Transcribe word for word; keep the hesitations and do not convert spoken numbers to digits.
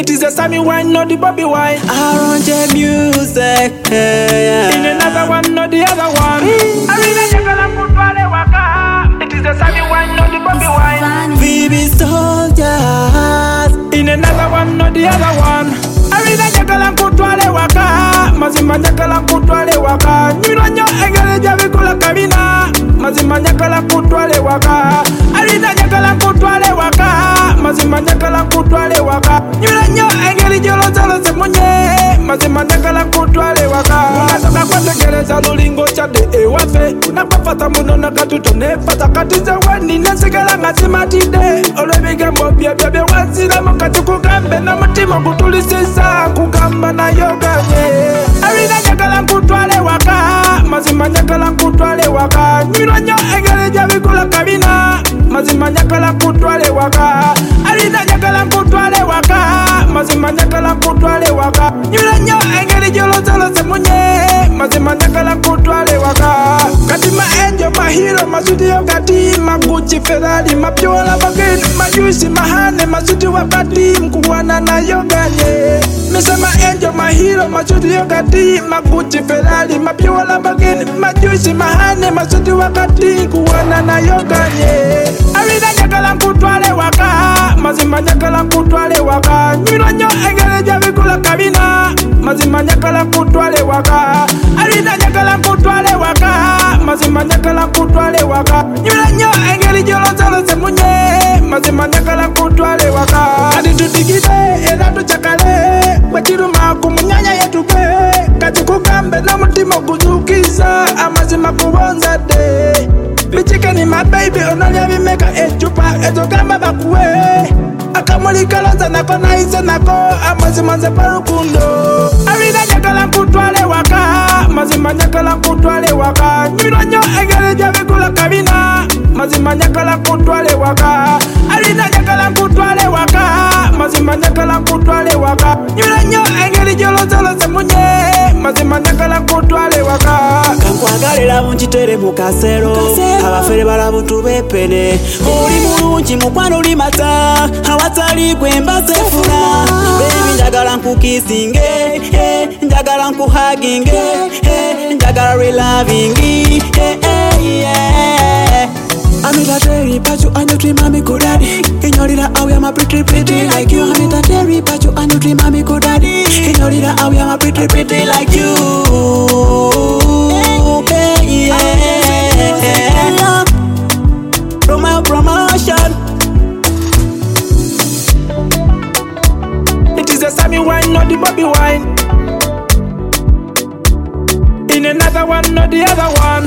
It is the Sammy wine, not the Bobby wine. Arrange music, yeah. In another one, not the other one. Arina Jagala Kutwale Waka. It is the Sammy wine, not the Bobby wine. Baby soldiers. In another one, not the other one. Arina Jagala Kutwale Waka. Mazima Jagala Kutwale Waka. Nyuranyo Egale Javikula Kabina. Mazima Jagala Kutwale Waka. Arina Jagala Kutwale Waka. Mazima Jagala Kutwale Waka. Nyuranyo Egale Jolo Zalo Semunye. Mazima Jagala Kutwale Waka. Unatoka kwa tegereza lulingo chade ewafe. Unapafata muno na katuto nefata katiza wani nesigala ngasima tide. Olebiga mbobia bia wazira mokati kugambe na mutima kutulisisa kugamba na yoga ye. Arina Jagala Kutwale Waka. Mazima Jagala Kutwale Waka. Nyuranyo Egale Javikula Kabina. Mazima Jagala Kutwale Waka. Arina Jagala Kutwale Waka. Mazima Jagala Kutwale Waka. Nyuranyo Egale Jolo Zalo Semunye. Mazima Jagala Kutwale Waka. Katima Angel, my hero, my studio Kati, my Gucci Ferrari, my Piola Bagin, my Juicy, my Hane, my studio Kati, Mkuwana na yoga ye. Misa my angel, my hero, my studio Kati, my Gucci Ferrari, my Piola Bagin, my Juicy, my Hane, my studio Kati, Mkuwana na yoga ye. Arina Jagala Kutwale Waka. Mazima Jagala Kutwale Waka. Nyuranyo Egale Javikula Kabina. Mazima Jagala Kutwale Waka. Arina Jagala Kutwale Waka. Mazima Jagala Kutwale Waka. Nyuranyo Egale Jolo Zalo Semunye. Mazima Jagala Kutwale Waka. Kadi tutigide era tuchakale. Wachiruma kumunyanya yetuke. Kati kukambe na mutima kuzukiza. Amazima kubonza de. Bichike ni my baby, onolia bimeka echupa, eto kamba bakuwe. Akamulika loza nako na isa nako, amazima nze parukundo. Arina Jagala Kutwale Waka. Mazima Jagala Kutwale Waka. Nyuranyo Egale Javikula Kabina. Mazima Jagala Kutwale Waka. Arina Jagala Kutwale Waka. Mazima Jagala Kutwale Waka. Nyuranyo Egale Jolo Zalo Semunye. Mazima Jagala Kutwale Waka. Kankwagalira bunchitere mukasero. Abafere balabutu bepene. Oli mulungi mukwano oli mata. Awatali kwemba sefuna. Baby njagala nkukisinge. Hey, njagala nkuhaginge. Hey, njagala relovingi. Hey, hey, yeah. I'm in a dairy, but you and you dream mommy good daddy. In your little hour, I'm a pretty pretty like you. I'm in a dairy, but you and you dream mommy good daddy. In your little hour, I'm a pretty pretty like you. Hey, yeah. Promo promotion. It is the Sammy wine, not the Bobby wine. In another one, not the other one.